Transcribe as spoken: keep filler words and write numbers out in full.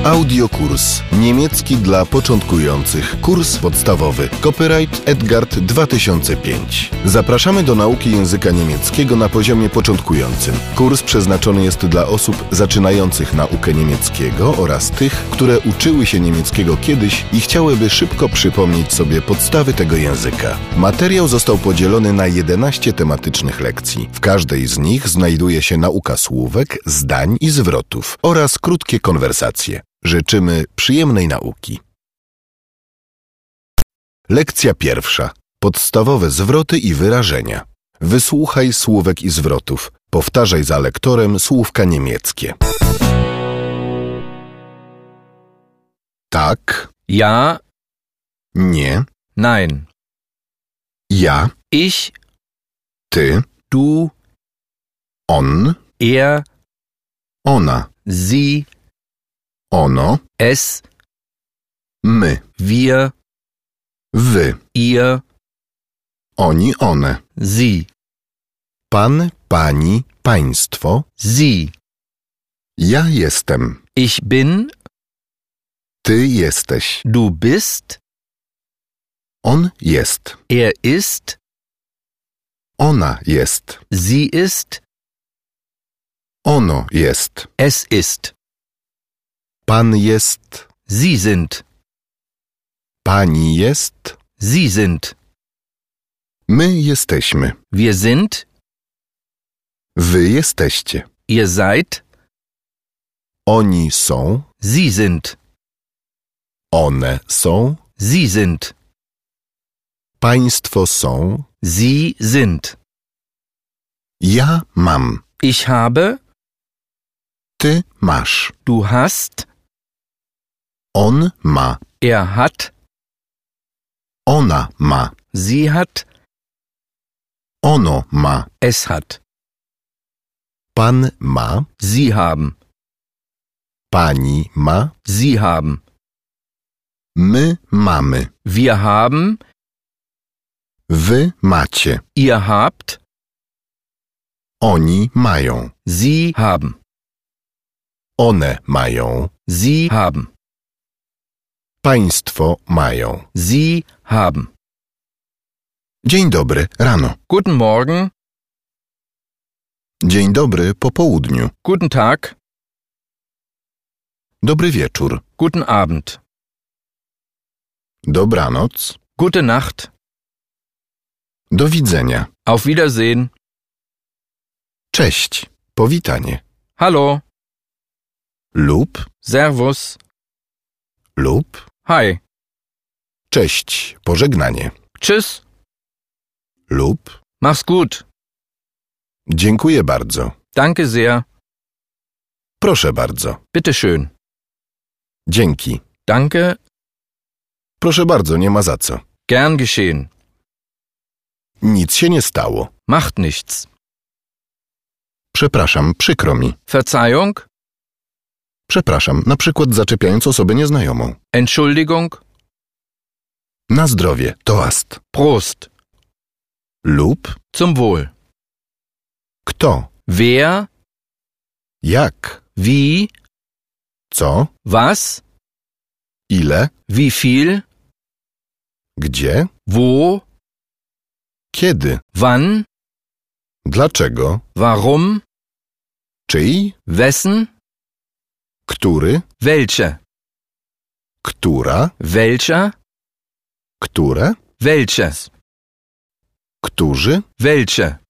Audiokurs. Niemiecki dla początkujących. Kurs podstawowy. Copyright Edgard dwa tysiące pięć. Zapraszamy do nauki języka niemieckiego na poziomie początkującym. Kurs przeznaczony jest dla osób zaczynających naukę niemieckiego oraz tych, które uczyły się niemieckiego kiedyś i chciałyby szybko przypomnieć sobie podstawy tego języka. Materiał został podzielony na jedenaście tematycznych lekcji. W każdej z nich znajduje się nauka słówek, zdań i zwrotów oraz krótkie konwersacje. Życzymy przyjemnej nauki. Lekcja pierwsza. Podstawowe zwroty i wyrażenia. Wysłuchaj słówek i zwrotów. Powtarzaj za lektorem słówka niemieckie. Tak. Ja. Nie. Nein. Ja. Ich. Ty. Du. On. Er. Ona. Sie. Ono. Es. My. Wir. Wy. Ihr. Oni, one. Sie. Pan, pani, państwo. Sie. Ja jestem. Ich bin. Ty jesteś. Du bist. On jest. Er ist. Ona jest. Sie ist. Ono jest. Es ist. Pan jest. Sie sind. Pani jest. Sie sind. My jesteśmy. Wir sind. Wy jesteście. Ihr seid. Oni są. Sie sind. One są. Sie sind. Państwo są. Sie sind. Ja mam. Ich habe. Ty masz. Du hast. On ma. Er hat. Ona ma. Sie hat. Ono ma. Es hat. Pan ma. Sie haben. Pani ma. Sie haben. My mamy. Wir haben. Wy macie. Ihr habt. Oni mają. Sie haben. One mają. Sie haben. Państwo mają. Sie haben. Dzień dobry, rano. Guten Morgen. Dzień dobry, po południu. Guten Tag. Dobry wieczór. Guten Abend. Dobranoc. Gute Nacht. Do widzenia. Auf Wiedersehen. Cześć. Powitanie. Hallo. Lub. Servus. Lub. Hi. Cześć. Pożegnanie. Tschüss. Lub. Mach's gut. Dziękuję bardzo. Danke sehr. Proszę bardzo. Bitte schön. Dzięki. Danke. Proszę bardzo, nie ma za co. Gern geschehen. Nic się nie stało. Macht nichts. Przepraszam, przykro mi. Verzeihung. Przepraszam, na przykład zaczepiając osobę nieznajomą. Entschuldigung. Na zdrowie, toast. Prost. Lub. Zum Wohl. Kto? Wer. Jak? Wie. Co? Was. Ile? Wie viel. Gdzie? Wo. Kiedy? Wann. Dlaczego? Warum. Czyj? Wessen. Który? Welche. Która? Welcher. Które? Welches. Którzy? Welche.